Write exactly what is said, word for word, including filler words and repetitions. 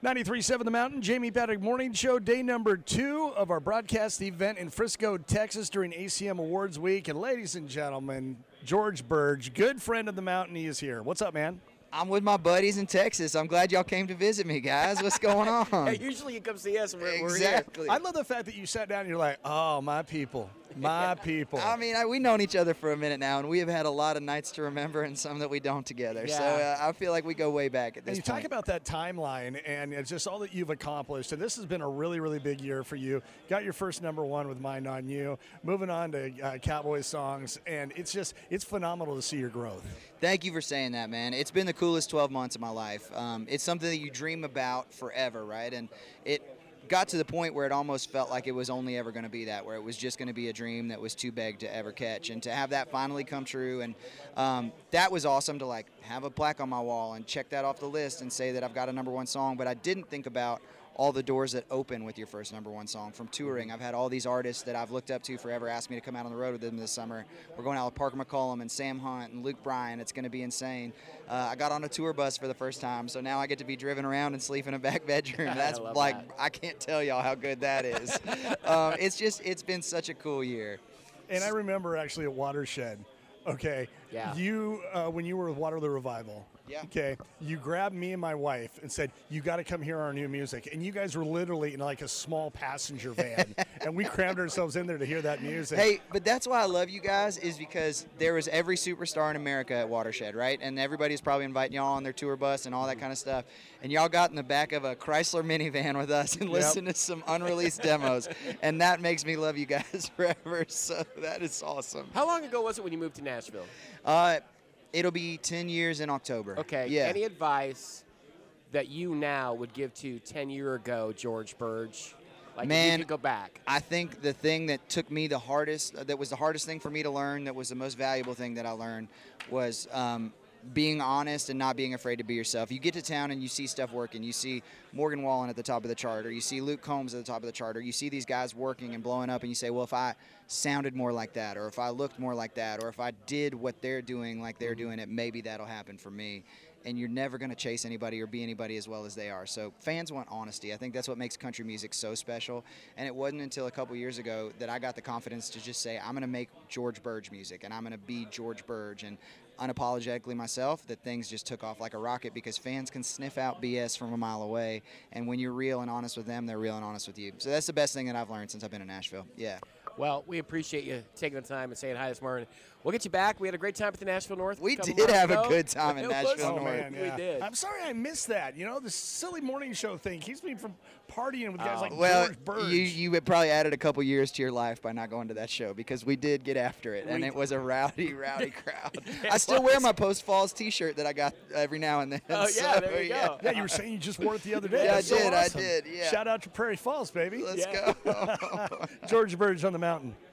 ninety-three point seven The Mountain, Jamie Paddock Morning Show, day number two of our broadcast event in Frisco, Texas during A C M Awards Week. And ladies and gentlemen, George Burge, good friend of the Mountain, he is here. What's up, man? I'm with my buddies in Texas. I'm glad y'all came to visit me, guys. What's going on? Hey, usually you come see us and we're, exactly. we're I love the fact that you sat down and you're like, oh, my people, my people. I mean, I, we've known each other for a minute now, and we have had a lot of nights to remember and some that we don't together. Yeah. So uh, I feel like we go way back at this And you point. talk about that timeline, and it's just all that you've accomplished. And this has been a really, really big year for you. Got your first number one with Mind on You, moving on to uh, Cowboy songs, and it's just, it's phenomenal to see your growth. Thank you for saying that, man. It's been the coolest twelve months of my life. Um, it's something that you dream about forever, right? And it got to the point where it almost felt like it was only ever going to be that, where it was just going to be a dream that was too big to ever catch. And to have that finally come true, and um, that was awesome to like have a plaque on my wall and check that off the list and say that I've got a number one song. But I didn't think about all the doors that open with your first number one song. From touring, I've had all these artists that I've looked up to forever ask me to come out on the road with them this summer. We're going out with Parker McCollum and Sam Hunt and Luke Bryan. It's going to be insane. Uh, I got on a tour bus for the first time, so now I get to be driven around and sleep in a back bedroom. That's I like, that. I can't tell y'all how good that is. um, it's just, it's been such a cool year. And I remember actually at Watershed, okay, Yeah. you, uh, when you were with Waterloo Revival, Yeah. okay, you grabbed me and my wife and said, you got to come hear our new music. And you guys were literally in like a small passenger van, and we crammed ourselves in there to hear that music. Hey, but that's why I love you guys, is because there was every superstar in America at Watershed, right? And everybody's probably inviting y'all on their tour bus and all that kind of stuff. And y'all got in the back of a Chrysler minivan with us and Yep. listened to some unreleased demos. And that makes me love you guys forever. So that is awesome. How long ago was it when you moved to Nashville? Uh, it'll be ten years in October. Okay. Yeah. Any advice that you now would give to ten year ago George Burge? Like if Man, you could go back. I think the thing that took me the hardest, that was the hardest thing for me to learn, that was the most valuable thing that I learned, was um, being honest and not being afraid to be yourself. You get to town and you see stuff working. You see Morgan Wallen at the top of the chart, or you see Luke Combs at the top of the chart, or you see these guys working and blowing up, and you say, well, if I sounded more like that, or if I looked more like that, or if I did what they're doing like they're doing it, maybe that'll happen for me. And you're never going to chase anybody or be anybody as well as they are. So fans want honesty. I think that's what makes country music so special. And it wasn't until a couple years ago that I got the confidence to just say, I'm going to make George Burge music, and I'm going to be George Burge, and unapologetically myself, that things just took off like a rocket, because fans can sniff out B S from a mile away. And when you're real and honest with them, they're real and honest with you. So that's the best thing that I've learned since I've been in Nashville. Yeah. Well, we appreciate you taking the time and saying hi this morning. We'll get you back. We had a great time at the Nashville North. We a couple did months have ago. a good time in It was Nashville Oh, North. man, We yeah. did. I'm sorry I missed that. You know, this silly morning show thing keeps me from partying with guys Oh. like Well, George Burge. you you had probably added a couple years to your life by not going to that show, because we did get after it, and We it was a rowdy, rowdy crowd. It I still wear was. my Post Falls T-shirt that I got every now and then. Oh, yeah, so, there you yeah. go. Yeah, you were saying you just wore it the other day. Yeah, I That's so did, I awesome. did, yeah. Shout out to Prairie Falls, baby. Let's Yeah. go. George Burge on the Mountain.